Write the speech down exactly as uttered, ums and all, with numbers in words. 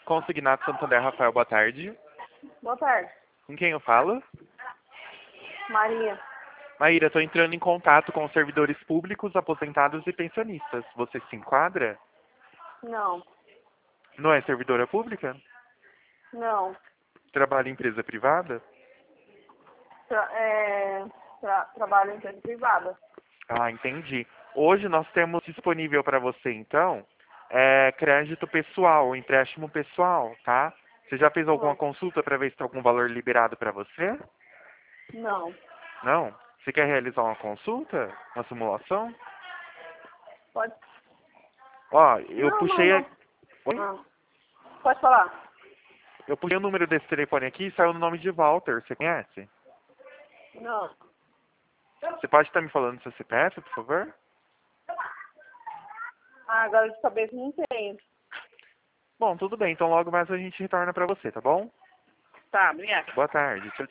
Consignado Santander, Rafael, boa tarde. Boa tarde. Com quem eu falo? Maria. Maíra, estou entrando em contato com os servidores públicos, aposentados e pensionistas. Você se enquadra? Não. Não é servidora pública? Não. Trabalha em empresa privada? Tra é, tra trabalho em empresa privada. Ah, entendi. Hoje nós temos disponível para você, então, é, crédito pessoal, empréstimo pessoal, tá? Você já fez alguma Não. consulta para ver se tem algum valor liberado para você? Não. Não? Você quer realizar uma consulta? Uma simulação? Pode. Ó, eu Não, não, puxei a... não. Oi? Ah. Pode falar. Eu puxei o número desse telefone aqui e saiu no nome de Walter. Você conhece? Não. Você pode estar me falando seu C P F, por favor? Ah, agora de cabeça não tenho. Bom, tudo bem. Então logo mais a gente retorna para você, tá bom? Tá, obrigada. Boa tarde. Tchau,